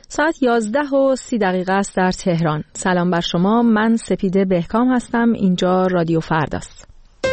ساعت 11:30 است در تهران. سلام بر شما، من سپیده بهکام هستم. اینجا رادیو فرداست.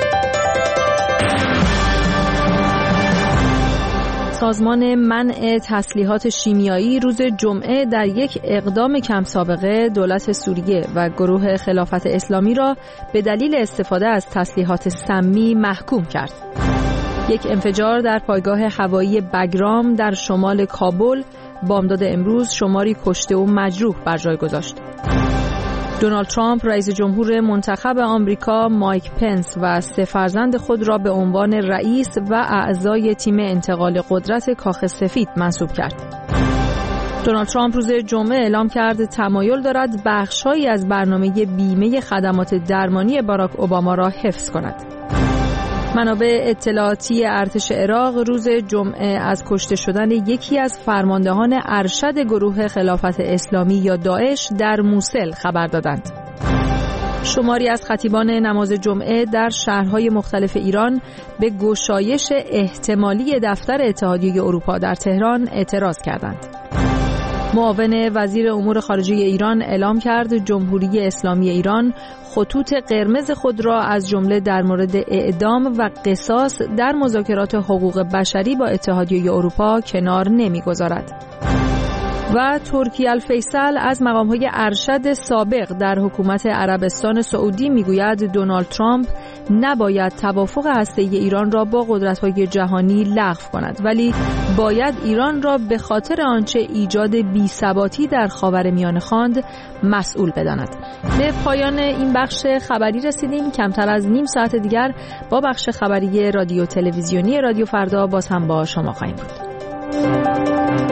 سازمان منع تسلیحات شیمیایی روز جمعه در یک اقدام کم سابقه دولت سوریه و گروه خلافت اسلامی را به دلیل استفاده از تسلیحات سمی محکوم کرد. یک انفجار در پایگاه هوایی بگرام در شمال کابل بامداد امروز شماری کشته و مجروح بر جای گذاشت. دونالد ترامپ رئیس جمهور منتخب آمریکا مایک پنس و 3 فرزند خود را به عنوان رئیس و اعضای تیم انتقال قدرت کاخ سفید منصوب کرد. دونالد ترامپ روز جمعه اعلام کرد تمایل دارد بخش‌هایی از برنامه بیمه خدمات درمانی باراک اوباما را حفظ کند. منابع اطلاعاتی ارتش عراق روز جمعه از کشته شدن یکی از فرماندهان ارشد گروه خلافت اسلامی یا داعش در موصل خبر دادند. شماری از خطیبان نماز جمعه در شهرهای مختلف ایران به گشایش احتمالی دفتر اتحادیه اروپا در تهران اعتراض کردند. معاون وزیر امور خارجه ایران اعلام کرد جمهوری اسلامی ایران خطوط قرمز خود را از جمله در مورد اعدام و قصاص در مذاکرات حقوق بشری با اتحادیه اروپا کنار نمی‌گذارد. و ترکی الفیصل از مقام‌های ارشد سابق در حکومت عربستان سعودی میگوید دونالد ترامپ نباید توافق هسته‌ای ایران را با قدرت‌های جهانی لغو کند، ولی باید ایران را به خاطر آنچه ایجاد بی‌ثباتی در خاورمیانه خواند مسئول بداند. به پایان این بخش خبری رسیدیم. کمتر از نیم ساعت دیگر با بخش خبری رادیو تلویزیونی رادیو فردا باز هم با شما خواهیم بود.